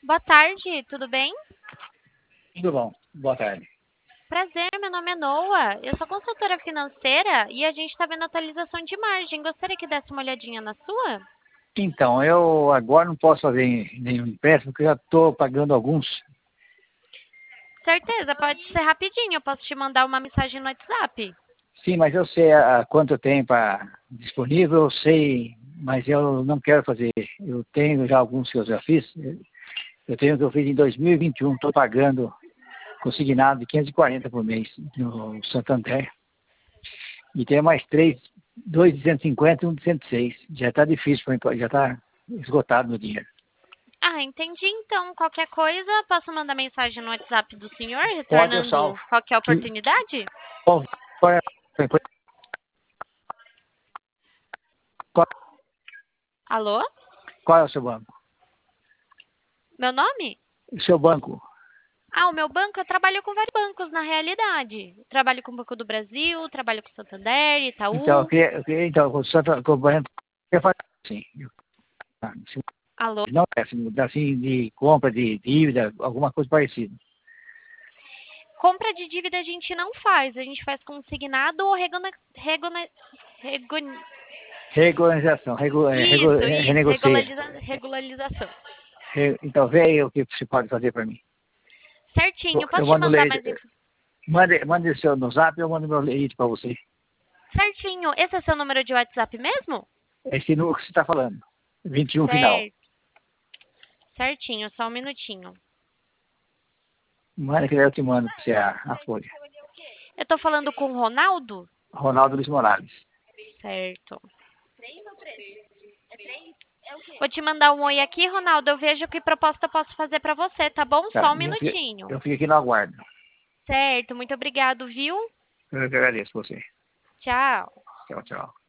Boa tarde, tudo bem? Tudo bom, boa tarde. Prazer, meu nome é Noa. Eu sou consultora financeira e a gente está vendo atualização de margem. Gostaria que desse uma olhadinha na sua? Então, eu agora não posso fazer nenhum empréstimo, porque eu já estou pagando alguns. Certeza, pode ser rapidinho. Eu posso te mandar uma mensagem no WhatsApp. Sim, mas eu sei a quanto tem para disponível, eu sei, mas eu não quero fazer. Eu tenho já alguns que eu já fiz. Eu tenho que eu fiz em 2021, estou pagando consignado de 540 por mês no Santander. E tem mais dois de 150 e um de 106. Já está difícil, já está esgotado meu dinheiro. Ah, entendi. Então, qualquer coisa, posso mandar mensagem no WhatsApp do senhor, Pode, eu salvo. retornando qualquer oportunidade? Qual, qual é, qual, Alô? qual é o seu banco? Meu nome? O seu banco. Ah, o meu banco, eu trabalho com vários bancos na realidade. Trabalho com o Banco do Brasil, trabalho com o Santander, Então, Itaú. então, o Santa Cobrante quer fazer assim. Alô? Não é assim, de compra de dívida, alguma coisa parecida. Compra de dívida a gente não faz. A gente faz consignado ou regu- Regularização, renegocia. regularização. Então, vê aí o que você pode fazer para mim. Certinho. Eu Posso te mando mandar mais ler, mande o seu no zap, eu mando meu lead para você. Certinho. Esse é seu número de WhatsApp mesmo? Esse número que você está falando. 21 final. Certo. Certinho. Só um minutinho. Manda que daí eu te mando para você a folha. Eu tô falando com o Ronaldo? Ronaldo Luiz Morales. Certo. Vou te mandar um oi aqui, Ronaldo. Eu vejo que proposta eu posso fazer pra você, tá bom? Tá, Só um minutinho. eu fico aqui no aguardo. Certo. Muito obrigado, viu? Eu que agradeço você. Tchau. Tchau, tchau.